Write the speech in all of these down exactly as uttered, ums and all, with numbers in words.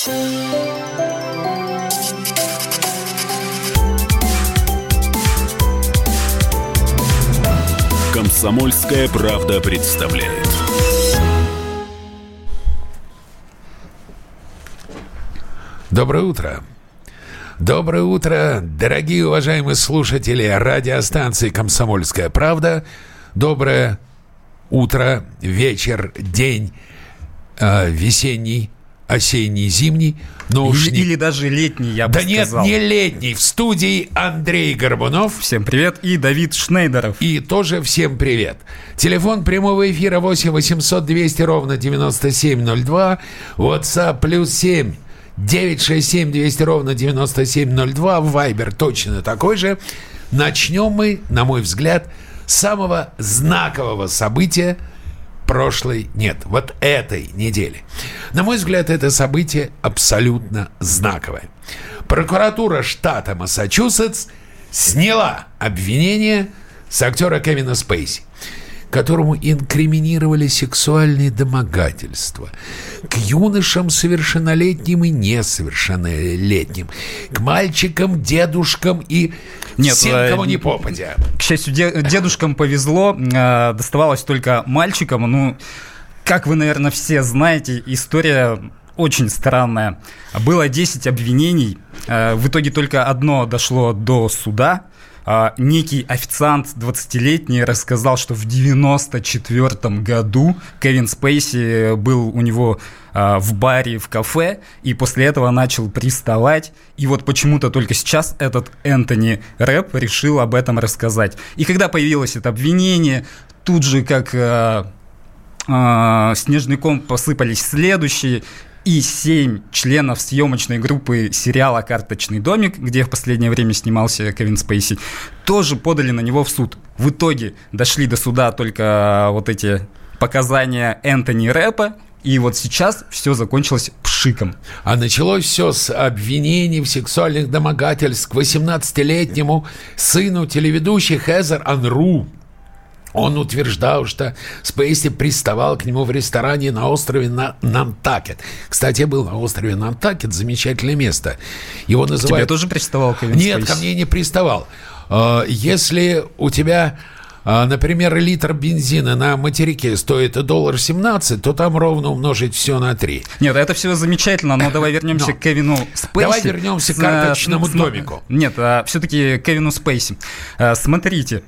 «Комсомольская правда» представляет. Доброе утро. Доброе утро, дорогие уважаемые слушатели радиостанции «Комсомольская правда». Доброе утро, вечер, день, э, весенний, осенний, зимний. Но уж или, не... или даже летний, я бы да сказал. Да нет, не летний. В студии Андрей Горбунов. Всем привет. И Давид Шнейдеров. И тоже всем привет. Телефон прямого эфира восемь восемьсот двести ровно девяносто семь ноль два. WhatsApp плюс семь девять шесть семь двести ровно девяносто семь ноль два. Вайбер точно такой же. Начнем мы, на мой взгляд, с самого знакового события прошлой, нет, вот этой недели. На мой взгляд, это событие абсолютно знаковое. Прокуратура штата Массачусетс сняла обвинение с актера Кевина Спейси, которому инкриминировали сексуальные домогательства к юношам совершеннолетним и несовершеннолетним, к мальчикам, дедушкам и Нет, всем, кого не попадя. К счастью, дедушкам повезло, доставалось только мальчикам. Ну, как вы, наверное, все знаете, история очень странная. Было десять обвинений, в итоге только одно дошло до суда. Некий официант двадцатилетний рассказал, что в девяносто четвёртом году Кевин Спейси был у него в баре, в кафе, и после этого начал приставать. И вот почему-то только сейчас этот Энтони Рэп решил об этом рассказать. И когда появилось это обвинение, тут же как э, э, снежный ком посыпались следующие. И семь членов съемочной группы сериала «Карточный домик», где в последнее время снимался Кевин Спейси, тоже подали на него в суд. В итоге дошли до суда только вот эти показания Энтони Рэпа, и вот сейчас все закончилось пшиком. А началось все с обвинений в сексуальных домогательствах к восемнадцатилетнему сыну телеведущей Хезер Анру. Он утверждал, что Спейси приставал к нему в ресторане на острове Нантакет. Кстати, я был на острове Нантакет, замечательное место. Его называют... К тебе тоже приставал Кевин Спейси? Нет, ко мне не приставал. Если у тебя, например, литр бензина на материке стоит один доллар семнадцать, то там ровно умножить все на три. Нет, это все замечательно, но давай вернемся но. к Кевину Спейси. Давай вернемся к карточному с, домику. Нет, а, все-таки к Кевину Спейси. А, смотрите.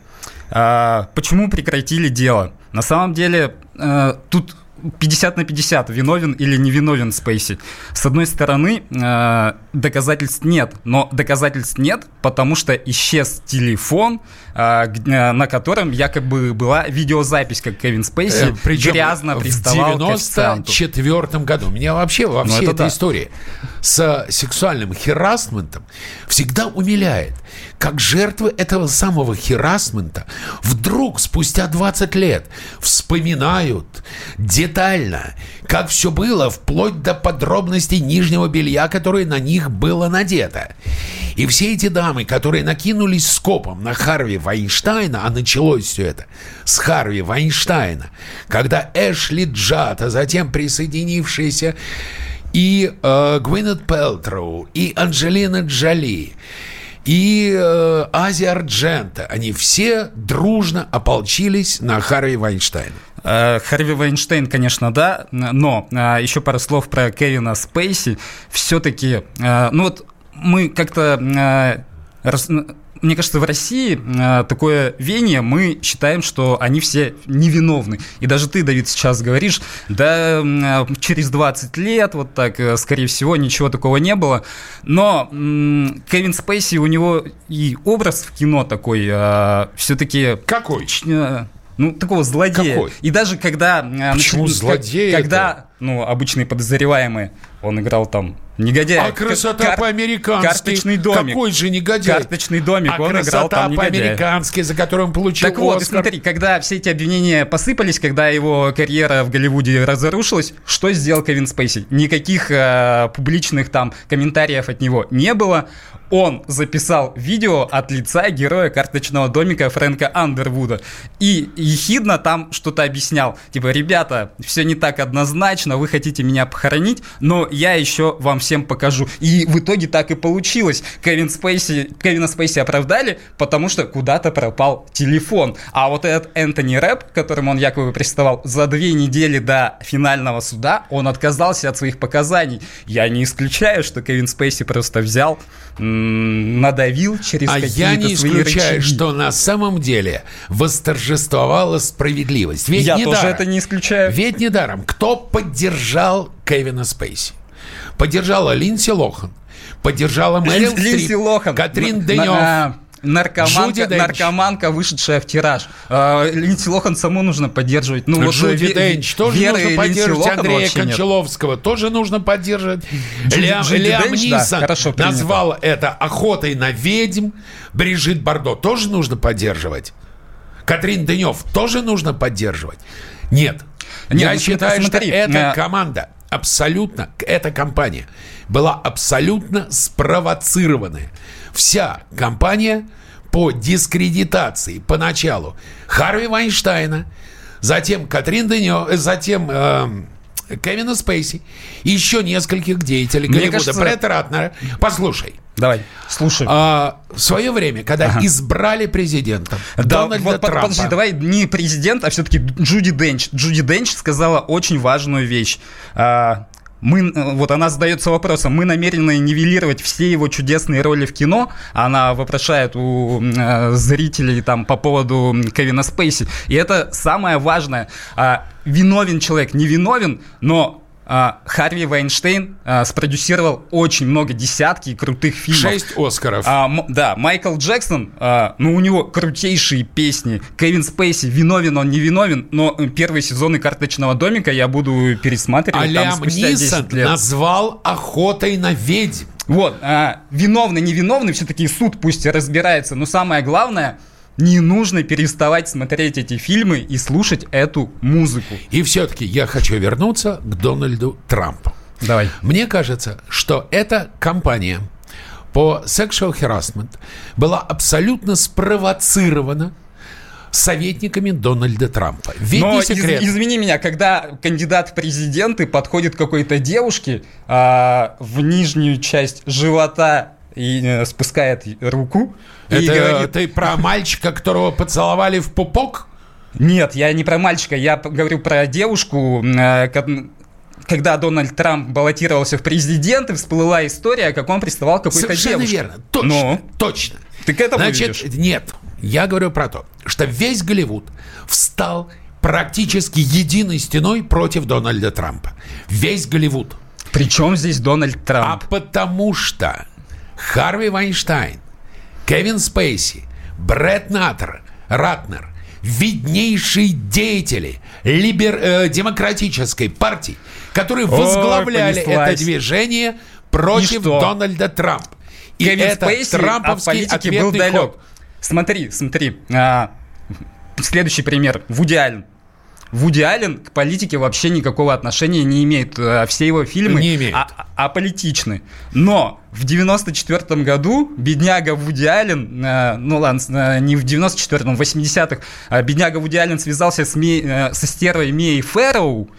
А, почему прекратили дело? На самом деле, а, тут пятьдесят на пятьдесят, виновен или не виновен Спейси. С одной стороны, а, доказательств нет, но доказательств нет, потому что исчез телефон, а, на котором якобы была видеозапись, как Кевин Спейси э, грязно приставал к официанту. В девяносто четвёртом году. Меня вообще во всей этой да. истории с сексуальным харассментом всегда умиляет, как жертвы этого самого харассмента вдруг спустя двадцать лет вспоминают детально, как все было, вплоть до подробностей нижнего белья, которое на них было надето. И все эти дамы, которые накинулись скопом на Харви Вайнштейна, а началось все это с Харви Вайнштейна, когда Эшли Джад, а затем присоединившиеся и э, Гвинет Пэлтроу, и Анджелина Джоли, и э, Ази Арджента, они все дружно ополчились на Харви Вайнштейна. Харви Вайнштейн, конечно, да, но еще пару слов про Кевина Спейси. Все-таки, ну вот мы как-то... Мне кажется, в России такое веяние, мы считаем, что они все невиновны. И даже ты, Давид, сейчас говоришь, да, через двадцать лет, вот так, скорее всего, ничего такого не было. Но м- Кевин Спейси, у него и образ в кино такой, а, все-таки... Какой? Ч- ну, такого злодея. Какой? И даже когда... Почему нач... злодей? Когда, ну, обычные подозреваемые, он играл там негодяя. А красота Кар... по-американски. Карточный домик. Какой же негодяй? Карточный домик, а он играл там негодяя. по-американски, за которым получил Так вот, Оскар. смотри, когда все эти обвинения посыпались, когда его карьера в Голливуде разрушилась, что сделал Кевин Спейси? Никаких э, публичных там комментариев от него не было. Он записал видео от лица героя «Карточного домика» Фрэнка Андервуда. И ехидно там что-то объяснял. Типа, ребята, все не так однозначно, вы хотите меня похоронить, но я еще вам всем покажу. И в итоге так и получилось. Кевин Спейси, Кевина Спейси оправдали, потому что куда-то пропал телефон. А вот этот Энтони Рэпп, к которому он якобы приставал, за две недели до финального суда он отказался от своих показаний. Я не исключаю, что Кевин Спейси просто взял, м- надавил через а какие-то свои я не исключаю, рычаги. что на самом деле восторжествовала справедливость. Ведь Я не тоже даром, это не исключаю. Ведь недаром. Кто поддержал Кевина Спейси? Поддержала Линдси Лохан, поддержала Мэрил Линдси Стрип, Лохан, Катрин на- Денёв, на- Наркоманка, Джуди Денч. наркоманка, вышедшая в тираж. Э, Линдси Лохан саму нужно поддерживать. Ну, вот, Джуди э, Денч тоже Веры нужно Линдси поддерживать, Лохан Андрея вообще нет. Кончаловского тоже нужно поддерживать. Джуди- Лиам, Джуди Лиам Денч, да, Нисон хорошо принято. назвал это охотой на ведьм. Брижит Бардо тоже нужно поддерживать. Катрин Денёв тоже нужно поддерживать. Нет. Нет, Я ну, считаю, смотри, что эта э, команда абсолютно, эта компания была абсолютно спровоцированная. Вся компания по дискредитации поначалу Харви Вайнштейна, затем Катрин Денёв, затем э, Кевина Спейси, и еще нескольких деятелей Мне Голливуда. кажется- Бретт Ратнера. Послушай. Давай, слушай. А, в свое время, когда Ага. избрали президентом Да, Дональда вот, под- Трампа. подожди, давай не президент, а все-таки Джуди Денч. Джуди Денч сказала очень важную вещь. А, мы, вот она задается вопросом, мы намерены нивелировать все его чудесные роли в кино. Она вопрошает у э, зрителей там по поводу Кевина Спейси. И это самое важное. А, виновен человек, не виновен, но а, Харви Вайнштейн а, спродюсировал очень много, десятки крутых фильмов. Шесть Оскаров. А, м- да, Майкл Джексон, а, ну, у него крутейшие песни. Кевин Спейси, виновен он, не виновен, но первые сезоны «Карточного домика» я буду пересматривать А там Лиам спустя Нисон десять лет. назвал охотой на ведьм. Вот, а, виновный, невиновный, все-таки суд пусть разбирается, но самое главное, не нужно переставать смотреть эти фильмы и слушать эту музыку. И все-таки я хочу вернуться к Дональду Трампу. Давай. Мне кажется, что эта кампания по sexual harassment была абсолютно спровоцирована советниками Дональда Трампа. Ведь Но не из- секрет. извини меня, когда кандидат в президенты подходит к какой-то девушке а, в нижнюю часть живота и э, спускает руку и Это говорит... ты про мальчика, которого поцеловали в пупок? Нет, я не про мальчика, я п- говорю про девушку, э, ко- когда Дональд Трамп баллотировался в президенты, всплыла история, как он приставал к какой-то Совершенно девушке. верно. Точно. Ну? Точно. Ты к этому Значит, ведешь? нет. Я говорю про то, что весь Голливуд встал практически единой стеной против Дональда Трампа. Весь Голливуд. Причем здесь Дональд А Трамп? потому что Харви Вайнштейн, Кевин Спейси, Бретт Ратнер, Ратнер, виднейшие деятели либер, э, демократической партии, которые Ой, возглавляли понеслась. это движение против что? Дональда Трампа. И Кевин это Спейси от трамповский политики был ответный далек. ход. Смотри, смотри. а, следующий пример. Вуди Аллен. Вуди Аллен к политике вообще никакого отношения не имеет. А, Все его фильмы Не имеет. а- а- аполитичны. Но в девяносто четвёртом году бедняга Вуди Аллен, э, ну ладно, с- э, не в девяносто четвёртом, в восьмидесятых, а бедняга Вуди Аллен связался с Ми- э, со стервой Мией Фэрроу.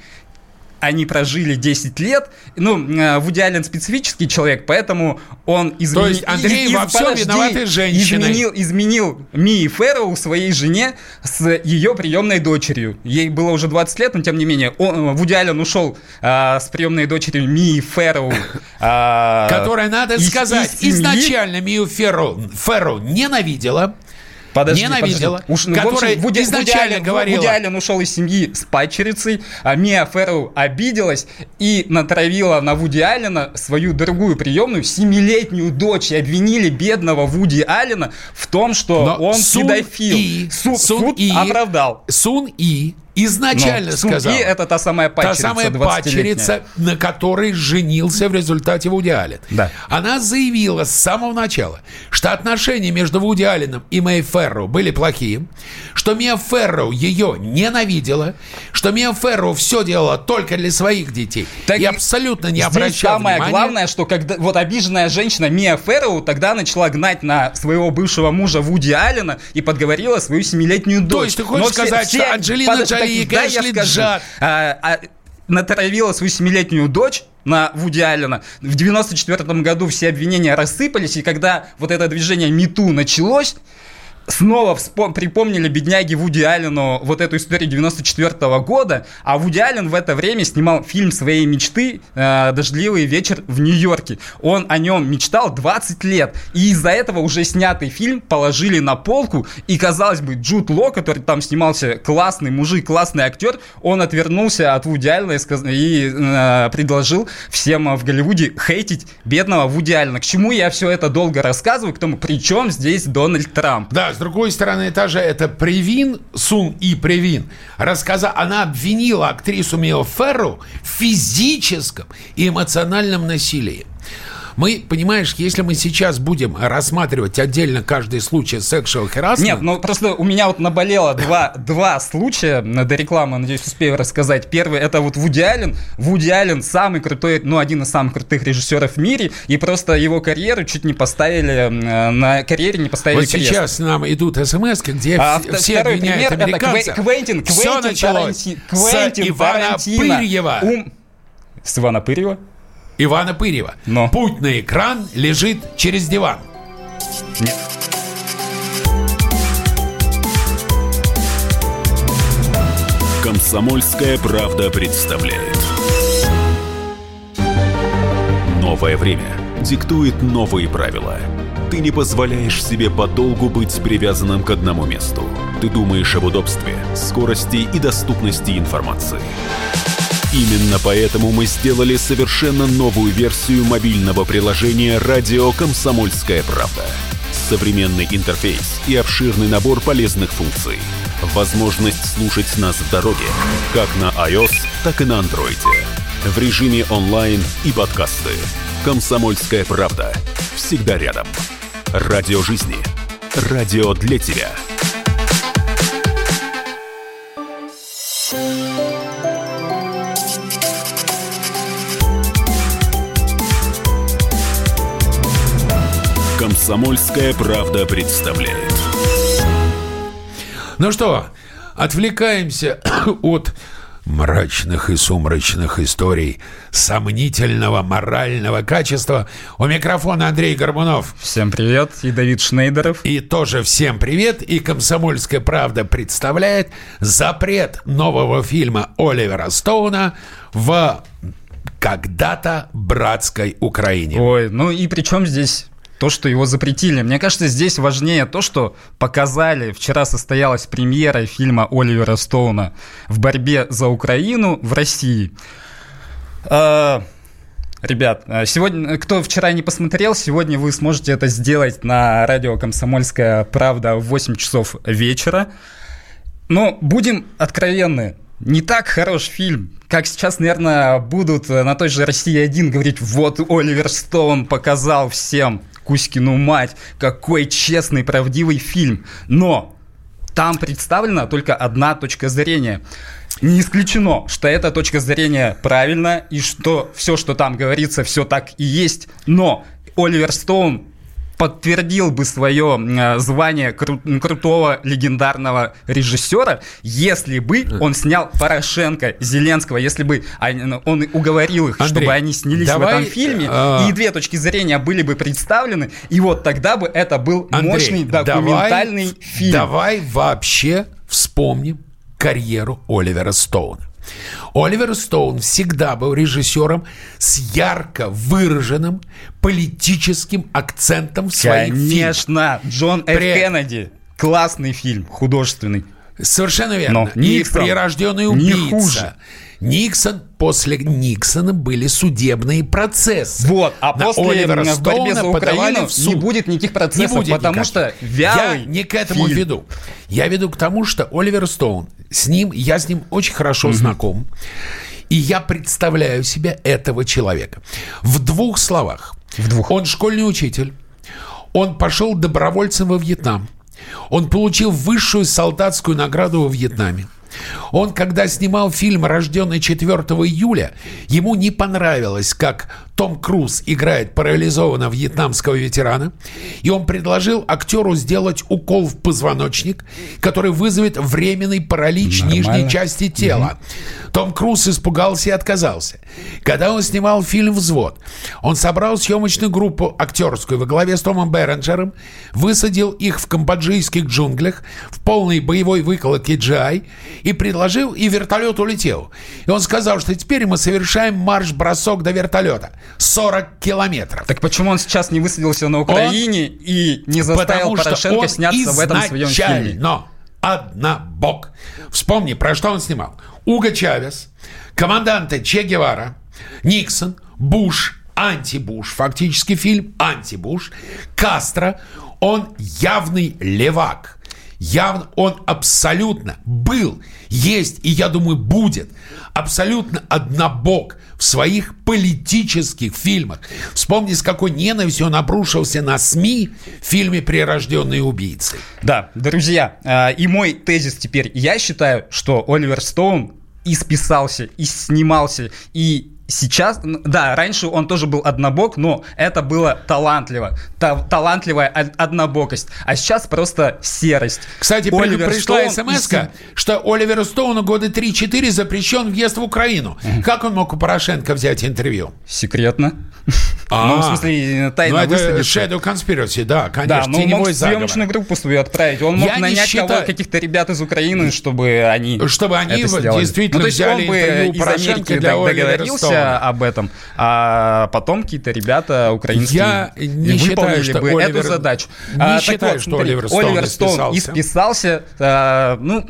Они прожили десять лет. Ну, э, Вуди Аллен специфический человек, поэтому он изменил... То есть Андрей во всем виноваты женщины. Изменил, изменил Мии Фэрроу своей жене с ее приемной дочерью. Ей было уже двадцать лет, но тем не менее. Он, Вуди Аллен ушел а, с приемной дочерью Мии Фэрроу. а, Которая, надо из- сказать, из семьи. изначально Мию Ферро, Ферро ненавидела. Подожди, ненавидела, подожди. Уж, ну, в которая общем, Вуди, изначально Вуди Аллен, говорила- Вуди Аллен ушел из семьи с падчерицей, а Мия Фэрроу обиделась и натравила на Вуди Аллена свою другую приемную семилетнюю дочь. И обвинили бедного Вуди Аллена в том, что Но он Сун педофил. И, Су- Сун суд И оправдал. Сун И изначально Но Сун сказал. И это та самая Та падчерица, самая двадцатилетняя. падчерица, на которой женился в результате Вуди Аллен. Да. Она заявила с самого начала, что отношения между Вуди Алленом и Мэй Фэрроу были плохие, что Мия Фэрроу ее ненавидела, что Мия Фэрроу все делала только для своих детей Так и абсолютно не Здесь обращала самое внимания. главное, что когда вот обиженная женщина Мия Фэрроу тогда начала гнать на своего бывшего мужа Вуди Аллена и подговорила свою семилетнюю дочь. есть ты хочешь Но все- сказать, все- что Анджелина подожди, Джоли и так, дай я Эшли скажу. Джад- А, а, натравила свою семилетнюю дочь на Вуди Аллена. В девяносто четвёртом году все обвинения рассыпались, и когда вот это движение MeToo началось, снова вспом- припомнили бедняге Вуди Аллену вот эту историю девяносто четвёртого года, а Вуди Аллен в это время снимал фильм своей мечты э, «Дождливый вечер в Нью-Йорке». Он о нем мечтал двадцать лет, и из-за этого уже снятый фильм положили на полку, и, казалось бы, Джуд Ло, который там снимался, классный мужик, классный актер, он отвернулся от Вуди Аллена и, сказ- и э, предложил всем в Голливуде хейтить бедного Вуди Аллена. К чему я все это долго рассказываю? К тому, при чем здесь Дональд Трамп? Да, с другой стороны, та же это Превин, Сун И Превин, рассказала, она обвинила актрису Мио Ферру в физическом и эмоциональном насилии. Мы, понимаешь, если мы сейчас будем рассматривать отдельно каждый случай sexual harassment... Нет, ну просто у меня вот наболело два, два случая до рекламы, надеюсь, успею рассказать. Первый — это вот Вуди Аллен. Вуди Аллен самый крутой, ну, один из самых крутых режиссеров в мире, и просто его карьеру чуть не поставили, на карьере не поставили Вот крест. сейчас нам идут смс-ки, где а в, все второй обвиняют пример — американцев. это Квентин, Все Квентин Таранти, Квентин с Ивана Тарантино. Пырьева. Ум... С Ивана Пырьева? Ивана Пырьева. Но. Путь на экран лежит через диван. Нет. «Комсомольская правда» представляет. Новое время диктует новые правила. Ты не позволяешь себе подолгу быть привязанным к одному месту. Ты думаешь об удобстве, скорости и доступности информации. Именно поэтому мы сделали совершенно новую версию мобильного приложения «Радио Комсомольская правда». Современный интерфейс и обширный набор полезных функций. Возможность слушать нас в дороге, как на iOS, так и на Android. В режиме онлайн и подкасты. «Комсомольская правда». Всегда рядом. Радио жизни. Радио для тебя. «Комсомольская правда» представляет. Ну что, отвлекаемся от мрачных и сумрачных историй сомнительного морального качества. У микрофона Андрей Горбунов. Всем привет, и Давид Шнейдеров. И тоже всем привет. И «Комсомольская правда» представляет запрет нового фильма Оливера Стоуна в когда-то братской Украине. Ой, ну и при чем здесь то, что его запретили? Мне кажется, здесь важнее то, что показали. Вчера состоялась премьера фильма Оливера Стоуна «В борьбе за Украину» в России. А, ребят, сегодня, кто вчера не посмотрел, сегодня вы сможете это сделать на радио «Комсомольская правда» в восемь часов вечера. Но будем откровенны. Не так хорош фильм, как сейчас, наверное, будут на той же «Россия один» говорить: вот Оливер Стоун показал всем Кузькину мать, какой честный, правдивый фильм. Но там представлена только одна точка зрения. Не исключено, что эта точка зрения правильная, и что все, что там говорится, все так и есть. Но Оливер Стоун подтвердил бы свое э, звание кру- крутого легендарного режиссера, если бы он снял Порошенко, Зеленского, если бы он уговорил их, Андрей, чтобы они снялись давай, в этом фильме, а... и две точки зрения были бы представлены, и вот тогда бы это был Андрей, мощный документальный давай, фильм. Давай вообще вспомним карьеру Оливера Стоуна. Оливер Стоун всегда был режиссером с ярко выраженным политическим акцентом в своих фильмах. Конечно, Джон Ф. При... Кеннеди. Классный фильм, художественный. Совершенно верно. Но и Никсон «Прирожденный убийца». Никсон, после Никсона были судебные процессы. Вот, а на после Оливера в борьбе за Украину не будет никаких процессов, будет потому никаких. Что вялый Я не к этому фильм. веду. Я веду к тому, что Оливер Стоун, с ним, я с ним очень хорошо mm-hmm. знаком, и я представляю себе этого человека. В двух словах. В двух. Он школьный учитель, он пошел добровольцем во Вьетнам, он получил высшую солдатскую награду во Вьетнаме. Он, когда снимал фильм «Рожденный четвёртого июля», ему не понравилось, как Том Круз играет парализованного вьетнамского ветерана, и он предложил актеру сделать укол в позвоночник, который вызовет временный паралич Нормально. нижней части тела. Угу. Том Круз испугался и отказался. Когда он снимал фильм «Взвод», он собрал съемочную группу актерскую во главе с Томом Беренджером, высадил их в камбоджийских джунглях в полной боевой выкладке джи ай и предложил, и вертолет улетел. И он сказал, что теперь мы совершаем марш-бросок до вертолета. сорок километров. Так почему он сейчас не высадился на Украине он, и не заставил Порошенко сняться в этом своем фильме? Но однобок. Вспомни, про что он снимал. Уго Чавес, команданты Че Гевара, Никсон, Буш, анти-Буш, фактически фильм анти-Буш, Кастро. Он явный левак. Явно он абсолютно был, есть и, я думаю, будет абсолютно однобок в своих политических фильмах. Вспомни, с какой ненавистью он обрушился на СМИ в фильме «Прирожденные убийцы». Да, друзья, и мой тезис теперь. Я считаю, что Оливер Стоун и списался, и снимался, и сейчас, да, раньше он тоже был однобок, но это было талантливо. Та, талантливая однобокость. А сейчас просто серость. Кстати, Оливер пришла смс-ка, и... что Оливеру Стоуну года три-четыре запрещен въезд в Украину. Mm-hmm. Как он мог у Порошенко взять интервью? Секретно. А, ну, в смысле, тайно ну, это выставиться. Shadow Conspiracy, да, конечно. Да, но он мог съемочную группу свою отправить. Он мог Я нанять считаю... кого, каких-то ребят из Украины, чтобы они Чтобы они это действительно ну, взяли интервью у Порошенко для Оливера Стоуна. об этом, а потом какие-то ребята украинские Я не считаю, что бы Оливер... эту задачу. Не а, считаю, вот, что смотри, Оливер Стоун Оливер Стоун исписался. А, ну,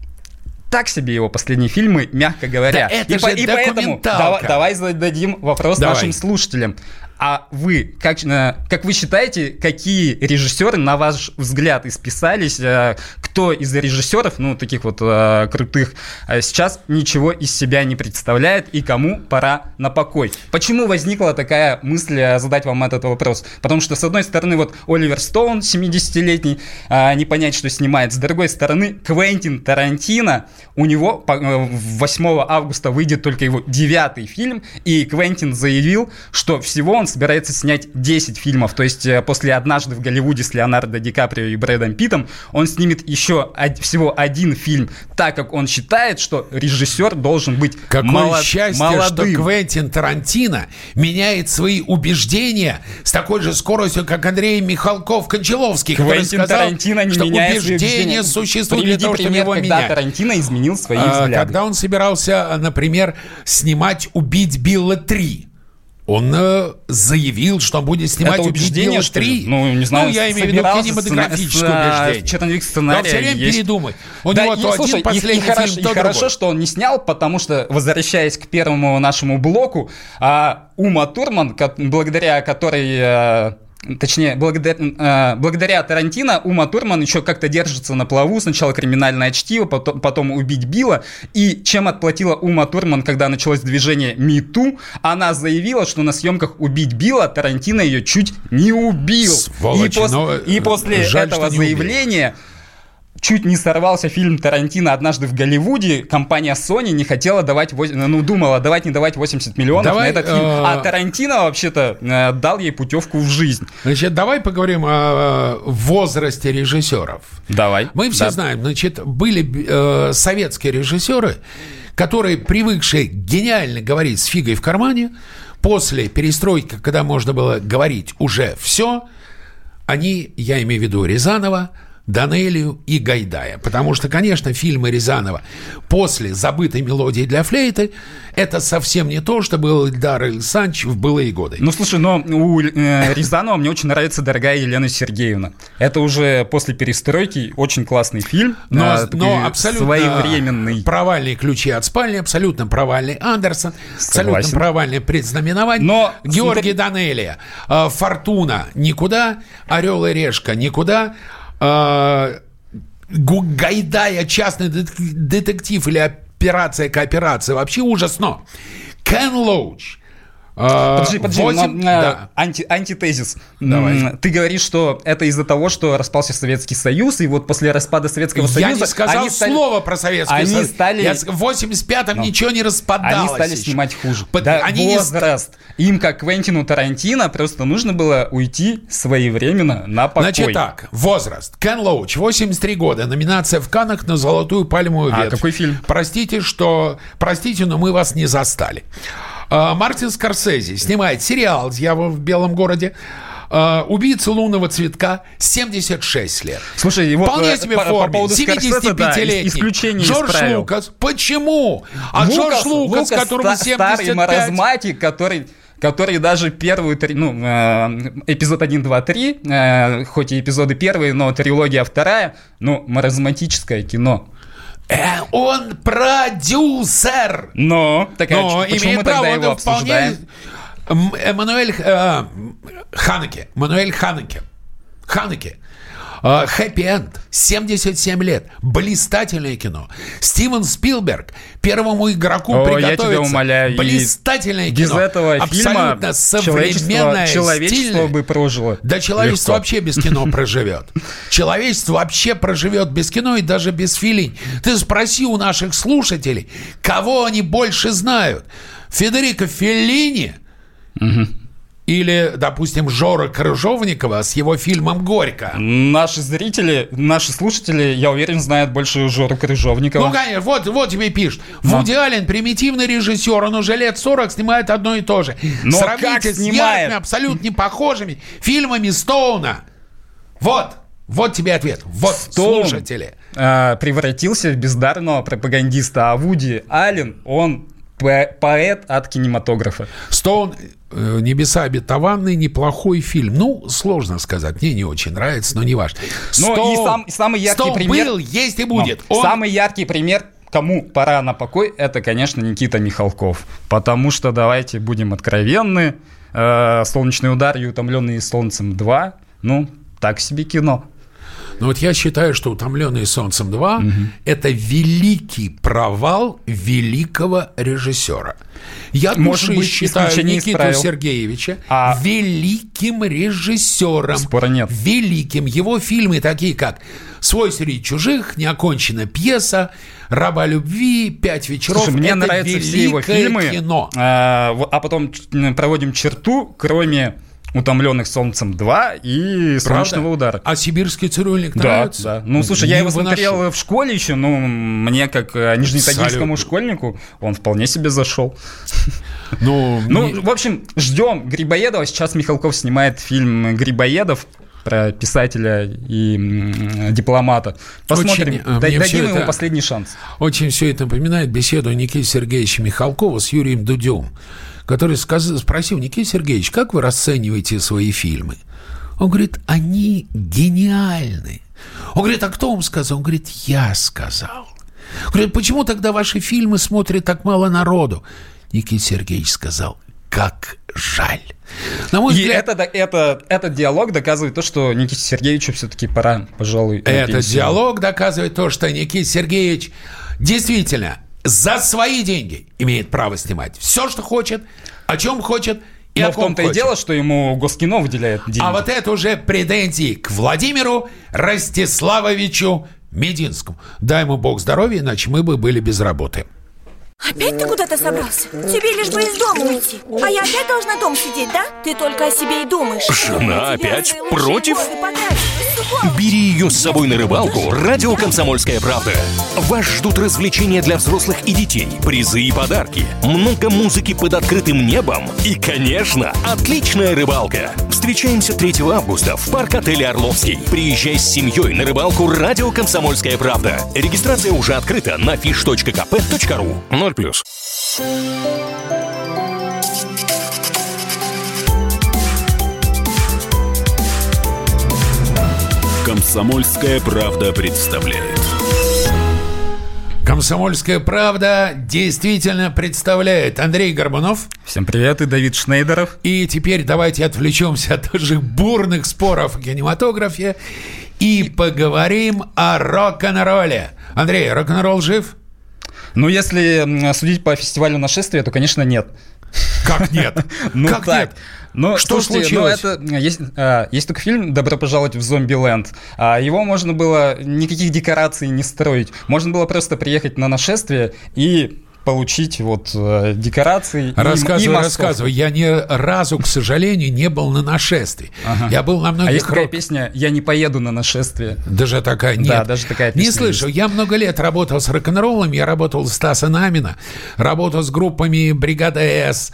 так себе его последние фильмы, мягко говоря. Да это и, же по, и поэтому давай, давай зададим вопрос давай. нашим слушателям. А вы, как, как вы считаете, какие режиссеры, на ваш взгляд, исписались? Кто из режиссеров, ну, таких вот крутых, сейчас ничего из себя не представляет и кому пора на покой? Почему возникла такая мысль задать вам этот вопрос? Потому что, с одной стороны, вот Оливер Стоун, семидесятилетний, не понять, что снимает. С другой стороны, Квентин Тарантино, у него восьмого августа выйдет только его девятый фильм, и Квентин заявил, что всего он собирается снять десять фильмов, то есть после «Однажды в Голливуде» с Леонардо Ди Каприо и Брэдом Питтом он снимет еще од- всего один фильм, так как он считает, что режиссер должен быть Какое молод- счастье, молодым. что Квентин Тарантино меняет свои убеждения с такой же скоростью, как Андрей Михалков-Кончаловский, который Квентин сказал, Тарантино не что меняет убеждения существуют Приведи для того, пример, чтобы его когда менять. Тарантино изменил свои а, взгляды. Когда он собирался, например, снимать «Убить Билла три», он э, заявил, что он будет снимать «Убить Билла три». Ну, не знаю, ну, я имею в виду кинематографическое убеждение. Черновик сценария. Он все время есть. передумает. У да, него и, то слушай, один последний и, и фильм, хорошо, то и другой. хорошо, что он не снял, потому что, возвращаясь к первому нашему блоку, а, Ума Турман, благодаря которой... А, Точнее, благодаря, э, благодаря Тарантино Ума Турман еще как-то держится на плаву. Сначала «Криминальное чтиво», потом, потом «Убить Билла». И чем отплатила Ума Турман, когда началось движение Me Too? Она заявила, что на съемках «Убить Билла» Тарантино ее чуть не убил. Сволочь, и, пос, но и после жаль, этого заявления... Чуть не сорвался фильм Тарантино «Однажды в Голливуде». Компания Sony не хотела давать, ну, думала, давать, не давать восемьдесят миллионов давай, на этот фильм. Э... А Тарантино, вообще-то, э, дал ей путевку в жизнь. Значит, давай поговорим о возрасте режиссеров. Давай. Мы все да. знаем, значит, были э, советские режиссеры, которые, привыкшие гениально говорить с фигой в кармане, после перестройки, когда можно было говорить уже все, они, я имею в виду Рязанова, Данелию и Гайдая. Потому что, конечно, фильмы Рязанова после «Забытой мелодии для флейты» это совсем не то, что был Эльдар Александрович в былые годы. Ну, слушай, но у э, Рязанова мне очень нравится «Дорогая Елена Сергеевна». Это уже после перестройки очень классный фильм. Но, э, но абсолютно своевременный. Провальные «Ключи от спальни», абсолютно провальный Андерсон, Согласен. абсолютно провальный «Предзнаменование». Но Георгий смотри... Данелия, э, «Фортуна» никуда, «Орел и решка» никуда, Гайдая «Частный детектив» или «Операция кооперация» вообще ужасно. Кен Лоуч, Подожди, подожди, восемь... но, да. анти, антитезис. Давай. Ты говоришь, что это из-за того, что распался Советский Союз, и вот после распада Советского Союза... Я не сказал они стали... слова про Советский они Союз. Стали... Я... В восемьдесят пятом но... ничего не распадалось. Они стали еще. снимать хуже. Под... Да, они возраст. Не... Им, как Квентину Тарантино, просто нужно было уйти своевременно на покой. Значит так, возраст. Кен Лоуч, восемьдесят три года, номинация в Каннах на «Золотую пальмовую ветвь». А какой фильм? Простите, что... Простите, но мы вас не застали. Мартин Скорсезе снимает сериал «Дьявол в белом городе». «Убийца лунного цветка», семьдесят шесть лет. Слушай, его вполне себе по, в форме. по поводу семидесятипятилетний. Да, исключение Джордж исправил. Лукас. Почему? А Лукас, Джордж Лукас, Лукас которому ста- семьдесят пять. Старый маразматик, который... который даже первую, ну, э, эпизод один, два, три, э, хоть и эпизоды первые, но трилогия вторая, ну, маразматическое кино. Э, он продюсер. Но, так, Но а почему имеет мы право, тогда его он вполне... обсуждаем? Эммануэль э, Ханеке. Эммануэль Ханеке. Ханеке. «Хэппи-энд», семьдесят семь лет, блистательное кино. Стивен Спилберг, первому игроку О, приготовиться. Я тебя умоляю. Блистательное без кино. этого абсолютно фильма современное, человечество, человечество стильное. бы прожило. Да человечество легко. вообще без кино проживет. Человечество вообще проживет без кино и даже без Феллини. Ты спроси у наших слушателей, кого они больше знают. Федерико Феллини Угу. или, допустим, Жора Крыжовникова с его фильмом «Горько». Наши зрители, наши слушатели, я уверен, знают больше Жору Крыжовникова. Ну, конечно, вот, вот тебе пишут. Но. Вуди Аллен примитивный режиссер, он уже лет сорок снимает одно и то же. Но сравните как с снимает? яркими, абсолютно не похожими фильмами Стоуна. Вот, вот тебе ответ. Вот, Стоун, слушатели. э, превратился в бездарного пропагандиста, а Вуди Аллен, он по- поэт от кинематографа. Стоун, э, «Небеса обетованные», неплохой фильм. Ну, сложно сказать, мне не очень нравится, но не важно. Ну Стоун, и, сам, и самый яркий Стоун пример... был, есть и будет. Ну, Он... Самый яркий пример, кому пора на покой, это, конечно, Никита Михалков. Потому что, давайте будем откровенны, э, «Солнечный удар» и «Утомленные солнцем два», ну, так себе кино. Но вот я считаю, что «Утомленные солнцем два» угу. это великий провал великого режиссера. Я Может души быть, считаю Никиту исправил. Сергеевича а... великим режиссером. Спора нет. Великим. Его фильмы такие, как «Свой среди чужих», «Неоконченная пьеса», «Раба любви», «Пять вечеров». Слушай, мне это нравятся все его фильмы, кино. А, а потом проводим черту, кроме «Утомленных солнцем два» и «Солнечного удара». А «Сибирский цирюльник» да, нравится? Да, ну, слушай, не я его выношу. смотрел в школе еще, ну, мне, как нижнетагильскому школьнику, он вполне себе зашел. Ну, ну мне... в общем, ждем Грибоедова. Сейчас Михалков снимает фильм «Грибоедов» про писателя и м, дипломата. Посмотрим, Очень, Дай, дадим ему это, последний шанс. Очень все это напоминает беседу Никиты Сергеевича Михалкова с Юрием Дудем, который сказал, спросил: Никита Сергеевич, как вы расцениваете свои фильмы? Он говорит: они гениальны. Он говорит: а кто вам сказал? Он говорит: я сказал. Он говорит: почему тогда ваши фильмы смотрит так мало народу? Никита Сергеевич сказал: как жаль. На мой И взгляд, это, это, этот диалог доказывает то, что Никите Сергеевичу все-таки пора, пожалуй, на этот пенсию. диалог доказывает то, что Никита Сергеевич действительно за свои деньги имеет право снимать все, что хочет, о чем хочет и Но о в ком том-то хочет. и дело, что ему Госкино выделяет деньги. А вот это уже претензии к Владимиру Ростиславовичу Мединскому. Дай ему Бог здоровья, иначе мы бы были без работы. Опять ты куда-то собрался? Тебе лишь бы из дома уйти. А я опять должна дома сидеть, да? Ты только о себе и думаешь. Жена опять против? Бери Бери ее с собой на рыбалку. Радио «Комсомольская правда». Вас ждут развлечения для взрослых и детей, призы и подарки, много музыки под открытым небом и, конечно, отличная рыбалка. Встречаемся третьего августа в парк-отеле «Орловский». Приезжай с семьей на рыбалку «Радио «Комсомольская правда». Регистрация уже открыта на фиш точка ка пэ точка ру. ноль плюс. «Комсомольская правда» представляет. «Комсомольская правда» действительно представляет Андрей Горбунов. Всем привет, и Давид Шнейдеров. И теперь давайте отвлечемся от тоже бурных споров о кинематографе и поговорим о рок-н-ролле. Андрей, рок-н-ролл жив? Ну, если судить по фестивалю «Нашествие», то, конечно, нет. Как нет? Ну как так. нет? Ну, Что слушайте, случилось? Ну, это, есть, а, есть только фильм «Добро пожаловать в Зомбиленд». А, его можно было никаких декораций не строить. Можно было просто приехать на нашествие и получить вот э, декорации. Рассказывай, и, и рассказывай. Я ни разу, к сожалению, не был на нашествии. Ага. Я был на многих... А есть такая рок... песня «Я не поеду на нашествие». Даже такая нет. Да, даже такая песня Не слышал. есть. Я много лет работал с рок-н-роллом. Я работал с Стаса Намина. Работал с группами «Бригада С»,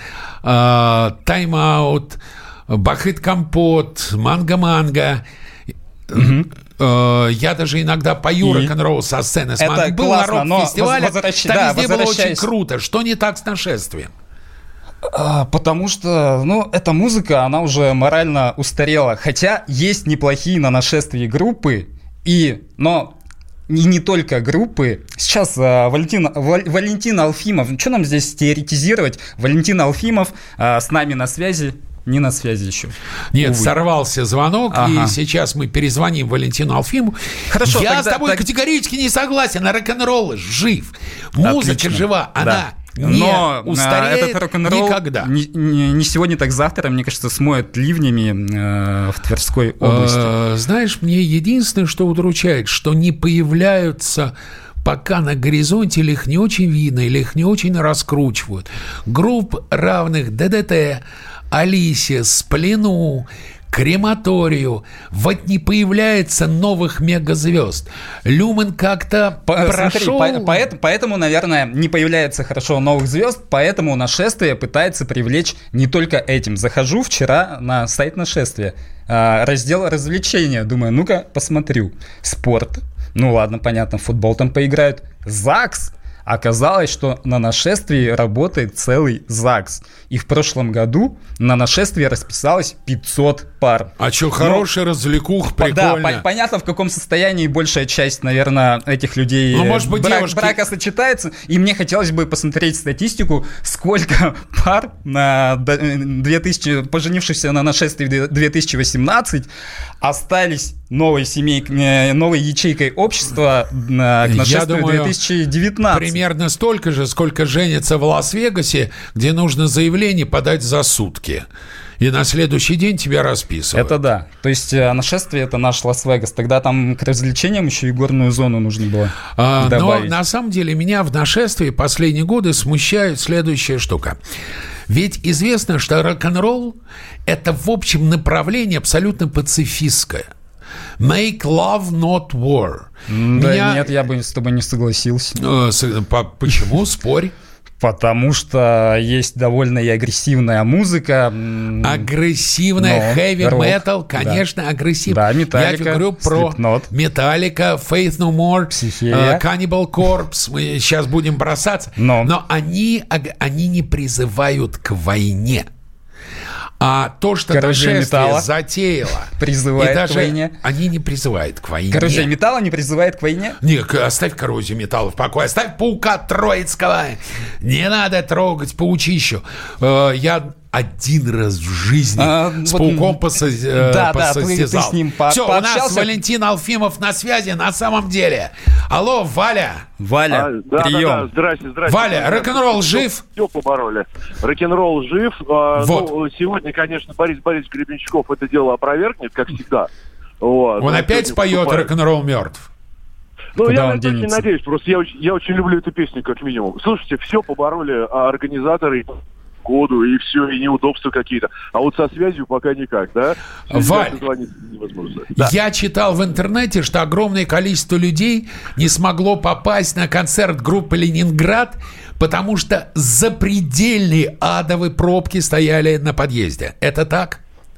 «Тайм-аут», «Бахыт Компот», «Манго-манго». Угу. Я даже иногда пою И? рок-н-ролл со сцены. Это был классно, на рок-фестивале, возвращ... там да, везде было очень возвращаясь... круто. Что не так с нашествием? А, потому что, ну, эта музыка, она уже морально устарела. Хотя есть неплохие на нашествии группы, и, но и не только группы. Сейчас а, Валентин, Вал, Валентин Алфимов, что нам здесь теоретизировать? Валентин Алфимов а, с нами на связи. Не на связи еще. Нет, Увы. сорвался звонок, Ага. и сейчас мы перезвоним Валентину Алфимову. Хорошо, Я тогда- с тобой так- категорически не согласен. Рок-н-ролл жив. Музыка Отлично. жива. Она Да. не Но устареет а, этот рок-н-ролл никогда. Не, не- не сегодня, так завтра, мне кажется, смоет ливнями э, в Тверской области. Э, Знаешь, мне единственное, что удручает, что не появляются пока на горизонте, или их не очень видно, или их не очень раскручивают. Групп равных ДДТ, Алисе, Сплину, Крематорию. Вот не появляется новых мегазвезд. Люмен как-то По- прошел... Смотри, по- поэт- поэтому, наверное, не появляется хорошо новых звезд, поэтому нашествие пытается привлечь не только этим. Захожу вчера на сайт нашествия, а, раздел развлечения, думаю, ну-ка посмотрю. Спорт, ну ладно, понятно, в футбол там поиграют. ЗАГС. Оказалось, что на нашествии работает целый ЗАГС. И в прошлом году на нашествии расписалось пятьсот пар. А что, хороший развлекух, По- Да, прикольно. по- понятно, в каком состоянии большая часть, наверное, этих людей Ну, может быть, брак- девушки- брака сочетается. И мне хотелось бы посмотреть статистику, сколько пар на д- две тысячи, поженившихся на нашествии в две тысячи восемнадцать остались новой семейкой, новой ячейкой общества на, к Я нашествию думаю, две тысячи девятнадцать. Примерно столько же, сколько женится в Лас-Вегасе, где нужно заявление подать за сутки. И на следующий день тебя расписывают. Это да. То есть э, нашествие — это наш Лас-Вегас. Тогда там к развлечениям еще и горную зону нужно было А, но добавить. на самом деле меня в нашествии последние годы смущает следующая штука. Ведь известно, что рок-н-ролл – это, в общем, направление абсолютно пацифистское. Make love, not war. Да Меня- нет, я бы с тобой не согласился. Э, с- по- Почему? Спорь. Потому что есть довольно и агрессивная музыка. м, Агрессивная Но heavy рок, metal, конечно, агрессивная. Да, Я Metallica, тебе говорю про Slipknot. Metallica, Faith No More, Психея. э, Cannibal Corpse. Мы сейчас будем бросаться. Но. Но они, аг- они не призывают к войне. А то, что Коррозия нашествие металла затеяло, призывает и к даже войне. они не призывают к войне. Коррозия металла не призывает к войне? Не, к- оставь коррозию металла в покое, оставь паука Троицкого. Не надо трогать паучищу. Э, Я один раз в жизни А, с вот, пауком посо- э, да, да, ты- ты посостязал. с ним по- Все, у нас пообщался? Валентин Алфимов на связи на самом деле. Алло, Валя. Валя, А, да, прием. да, да, здрасте, здрасте. Валя, рок-н-ролл жив? Все побороли. Рок-н-ролл жив. А, Вот. ну, сегодня, конечно, Борис Борисович Гребенщиков это дело опровергнет, как всегда. Вот. Он Ну, опять сегодня споет выступает. «Рок-н-ролл мертв». Ну, Куда я он на это очень денется? надеюсь. Просто я очень, я очень люблю эту песню, как минимум. Слушайте, все побороли а, организаторы году, и все, и неудобства какие-то. А вот со связью пока никак, да? Валь. Связь звонить невозможно. Да. Я читал в интернете, что огромное количество людей не смогло попасть на концерт группы «Ленинград», потому что запредельные адовые пробки стояли на подъезде. Это так?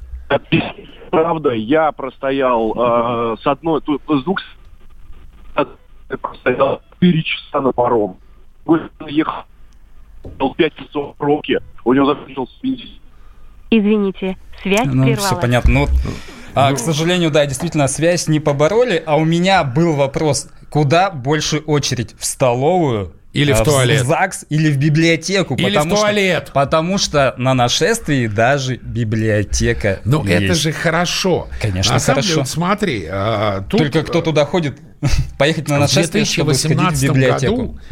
Правда, я простоял э, с одной, тут с двух с- простоял четыре часа на паром. Ехал пять часов пробки, у него закончился бензин. Извините, связь Ну, прервалась. все понятно. Ну, а, к сожалению, да, действительно, связь не побороли. А у меня был вопрос, куда больше очередь? В столовую? Или в а, туалет? В ЗАГС или в библиотеку? Или Потому в туалет? Что, потому что на нашествии даже библиотека Ну, есть. это же хорошо. Конечно, на самом хорошо. деле, вот смотри, а, тут Только кто туда ходит? Поехать на в нашествие, две тысячи чтобы сходить в восемнадцатом библиотеку. году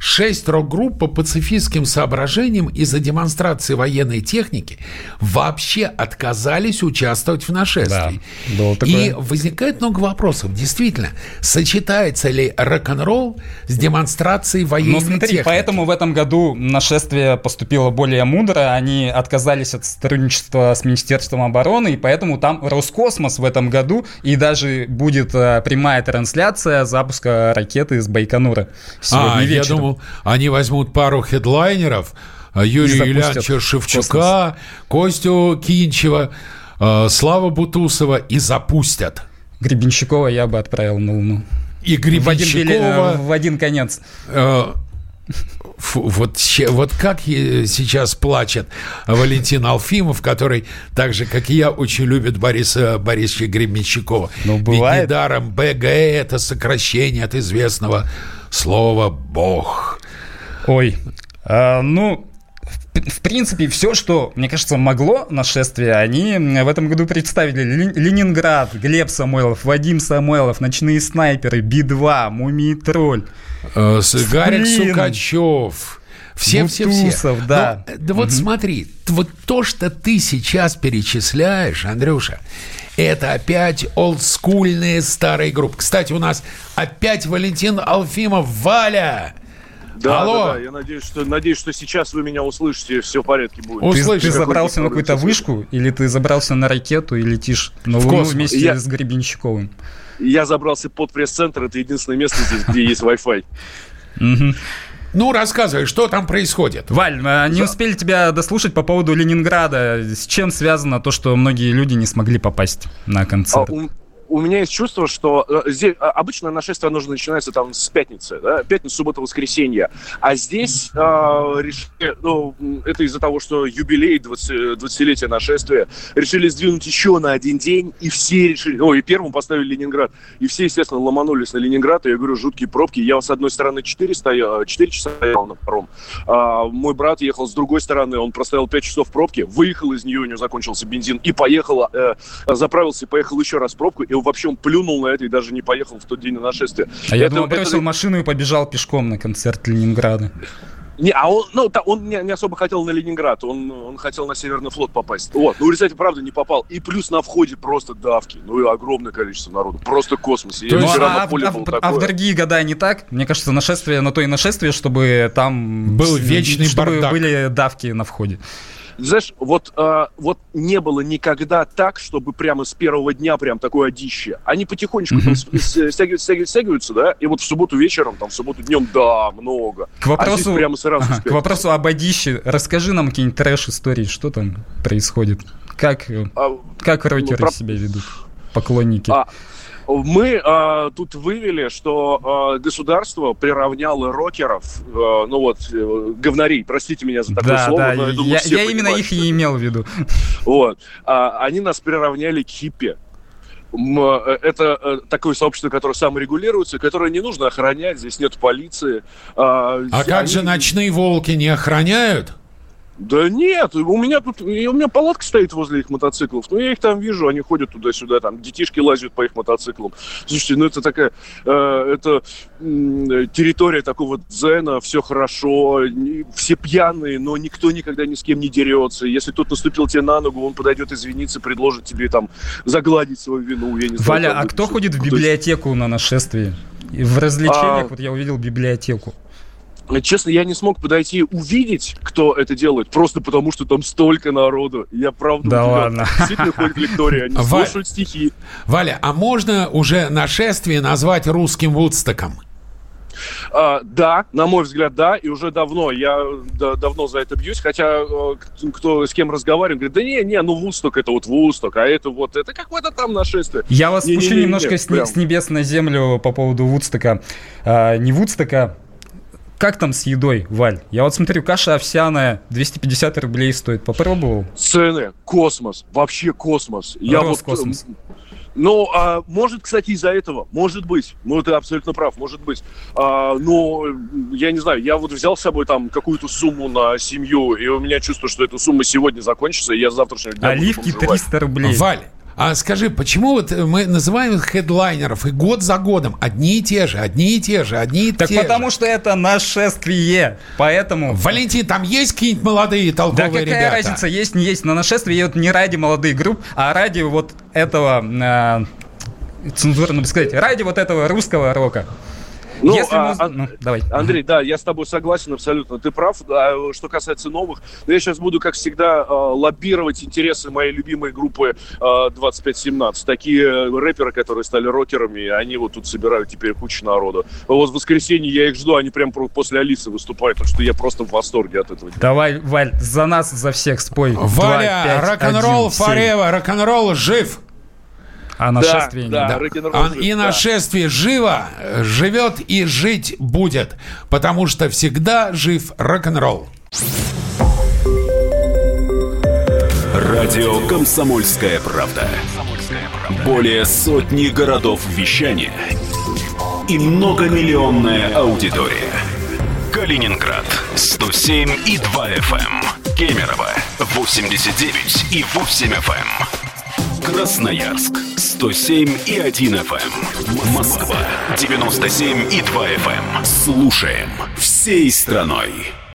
шесть рок-групп по пацифистским соображениям из-за демонстрации военной техники вообще отказались участвовать в нашествии. Да, было такое. И возникает много вопросов. Действительно, сочетается ли рок-н-ролл с демонстрацией военной техники? Ну смотри, техники? поэтому в этом году нашествие поступило более мудро. Они отказались от сотрудничества с Министерством обороны, и поэтому там Роскосмос в этом году, и даже будет а, прямая трансляция запуска ракеты из Байконура сегодня а, вечером. Я думал, они возьмут пару хедлайнеров, Юрия Ильича Шевчука, Костю Кинчева, Славу Бутусова и запустят. Гребенщикова я бы отправил на Луну. И Гребенщикова... В один, в один конец. Э, фу, вот, вот как сейчас плачет Валентин Алфимов, который так же, как и я, очень любит Бориса Борисовича Гребенщикова. Ну, бывает. Ведь недаром БГ – это сокращение от известного слова «бог». Ой, а, ну... В принципе, все, что, мне кажется, могло нашествие, они в этом году представили. Ленинград, Глеб Самойлов, Вадим Самойлов, Ночные снайперы, Би два, Мумий-тролль, э, Гарик Сукачев. Все-все-все. Да. Но, да вот угу. смотри, вот то, что ты сейчас перечисляешь, Андрюша, это опять олдскульные старые группы. Кстати, у нас опять Валентин Алфимов. Валя! Да, Алло. да, да, я надеюсь, что, надеюсь, что сейчас вы меня услышите, и все в порядке будет. Ты, ты забрался на какую-то вышку, или ты забрался на ракету и летишь на Луну вместе я... с Гребенщиковым? Я забрался под пресс-центр, это единственное место здесь, где есть Wi-Fi. Ну, рассказывай, что там происходит. Валь, не успели тебя дослушать по поводу Ленинграда. С чем связано то, что многие люди не смогли попасть на концерт? А, у... У меня есть чувство, что здесь обычно нашествие нужно начинается там с пятницы, да? Пятница, суббота, воскресенье. А здесь э, решили, ну, это из-за того, что юбилей двадцатилетия нашествия, решили сдвинуть еще на один день, и все решили, ну, и первым поставили Ленинград, и все, естественно, ломанулись на Ленинград, и я говорю, жуткие пробки. Я, с одной стороны, четыре стоял, четыре часа стоял на паром, а мой брат ехал с другой стороны, он простоял пять часов в пробке, выехал из нее, у него закончился бензин, и поехал, э, заправился, и поехал еще раз в пробку, и вообще он плюнул на это и даже не поехал в тот день на нашествие. А я это, думал, бросил это... машину и побежал пешком на концерт Ленинграда. Не, а он, ну, та, он не, не особо хотел на Ленинград, он, он хотел на Северный флот попасть. Вот, ну, в результате, правда, не попал. И плюс на входе просто давки, ну, и огромное количество народу, просто космос. Ну, а, а, а, а в другие года не так? Мне кажется, нашествие на то и нашествие, чтобы там... Был вечный чтобы бардак. Были давки на входе. Знаешь, вот, э, вот не было никогда так, чтобы прямо с первого дня прям такое одище. Они потихонечку там стягиваются, стягиваются, стягиваются, да, и вот в субботу вечером, там в субботу днем, да, много. К вопросу, а прямо сразу ага, к вопросу об одище, расскажи нам какие-нибудь трэш-истории, что там происходит, как, а, как рокеры ну, про... себя ведут, поклонники. А... Мы а, тут вывели, что а, государство приравняло рокеров, а, ну вот, э, говнарей, простите меня за такое да, слово, да, но я, думаю, я, все я именно их и имел в виду. Вот. А, они нас приравняли к хиппи. Это такое сообщество, которое саморегулируется, которое не нужно охранять, здесь нет полиции. А, а как они... же ночные волки не охраняют? Да нет, у меня тут, у меня палатка стоит возле их мотоциклов, ну я их там вижу, они ходят туда-сюда, там детишки лазят по их мотоциклам. Слушайте, ну это такая, э, это э, территория такого дзена, все хорошо, не, все пьяные, но никто никогда ни с кем не дерется. Если кто-то наступил тебе на ногу, он подойдет извиниться, предложит тебе там загладить свою вину, я не знаю. Валя, а кто ходит в библиотеку на нашествии? В развлечениях, а... вот я увидел библиотеку. Честно, я не смог подойти увидеть, кто это делает, просто потому, что там столько народу. Я правда да удивлен. Ладно. Действительно ходят лектории, они Валь... слушают стихи. Валя, а можно уже нашествие назвать русским Вудстоком? А, да, на мой взгляд, да, и уже давно, я да, давно за это бьюсь, хотя кто с кем разговаривает, говорит, да не, не, ну Вудсток это вот Вудсток, а это вот, это какое-то там нашествие. Я вас не, спущу не, не, немножко не, с, не, с небес на землю по поводу Вудстока. А, не Вудстока. Как там с едой, Валь? Я вот смотрю, каша овсяная, двести пятьдесят рублей стоит. Попробовал? Цены, космос, вообще космос. Я вот, космос. Ну, а, может, кстати, из-за этого, может быть, ну, ты абсолютно прав, может быть, а, но, я не знаю, я вот взял с собой там какую-то сумму на семью, и у меня чувство, что эта сумма сегодня закончится, и я с завтрашнего дня оливки триста рублей. Валь, А скажи, почему вот мы называем их хедлайнеров и год за годом одни и те же, одни и те же, одни и так те же? Так потому что это нашествие, поэтому... Валентин, там есть какие-нибудь молодые толковые ребята? Да какая ребята? разница, есть, не есть. На нашествие вот не ради молодых групп, а ради вот этого... Э, цензурно бы сказать, ради вот этого русского рока. Ну, Если а, мы... ну, давай. Андрей, да, я с тобой согласен абсолютно. Ты прав. А что касается новых, я сейчас буду, как всегда, лоббировать интересы моей любимой группы двадцать пять семнадцать. Такие рэперы, которые стали рокерами, они вот тут собирают теперь кучу народу. Вот в воскресенье я их жду, они прям после Алисы выступают, так что я просто в восторге от этого. Давай, Валь, за нас, за всех спой. Валя, рок-н-ролл forever, рок-н-ролл жив. А нашествие да, не да, да. жив, и да. нашествие живо, живет и жить будет, потому что всегда жив рок-н-ролл. Радио «Комсомольская правда». Более сотни городов вещания и многомиллионная аудитория. Калининград сто семь и два эф эм, Кемерово восемьдесят девять и восемь эф эм. Красноярск сто семь и один эф эм. Москва девяносто семь и два эф эм. Слушаем всей страной.